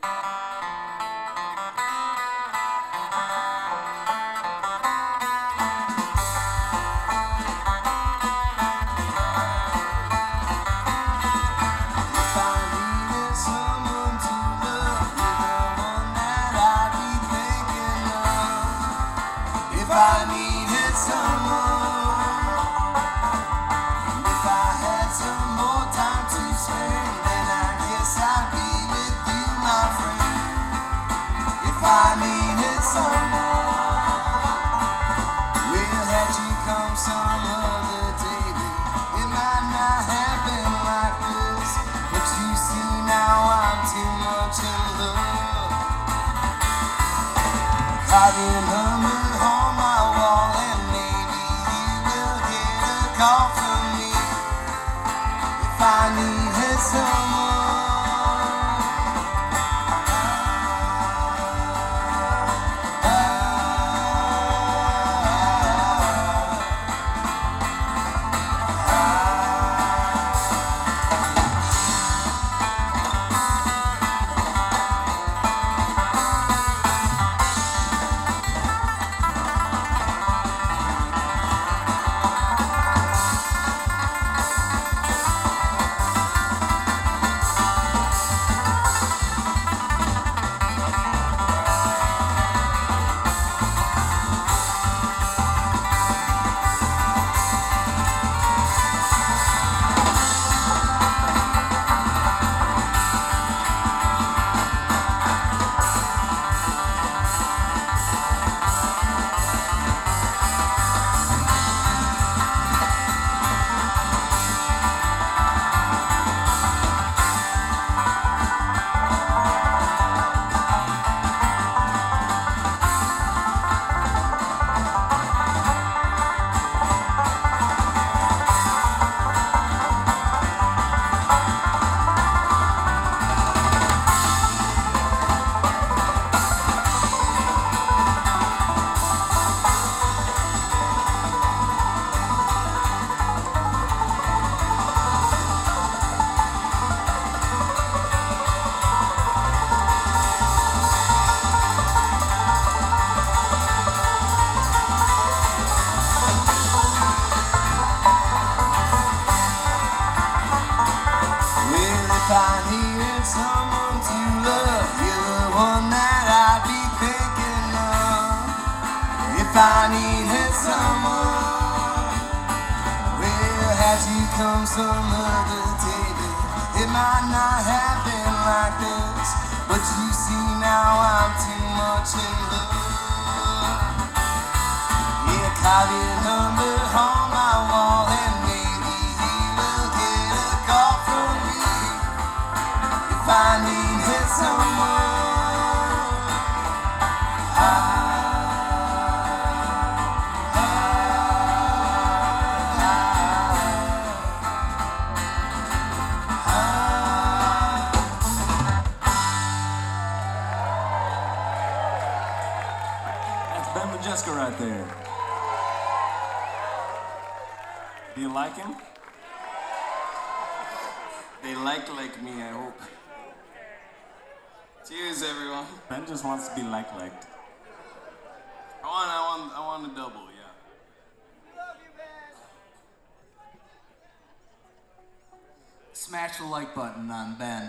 Smash the like button on Ben.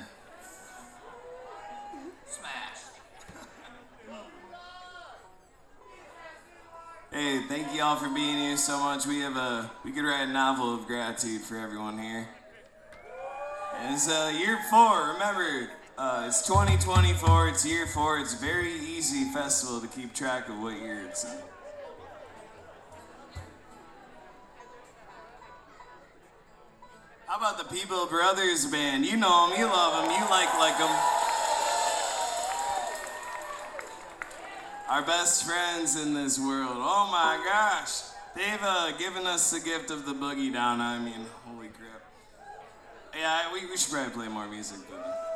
Smash. Hey, thank you all for being here so much. We could write a novel of gratitude for everyone here. And it's year 4, remember, it's 2024, it's year 4, it's a very easy festival to keep track of what year it's in. How about the People Brothers Band? You know them, you love them, you like them. Our best friends in this world. Oh my gosh. They've given us the gift of the boogie down. I mean, holy crap. Yeah, we should probably play more music, but...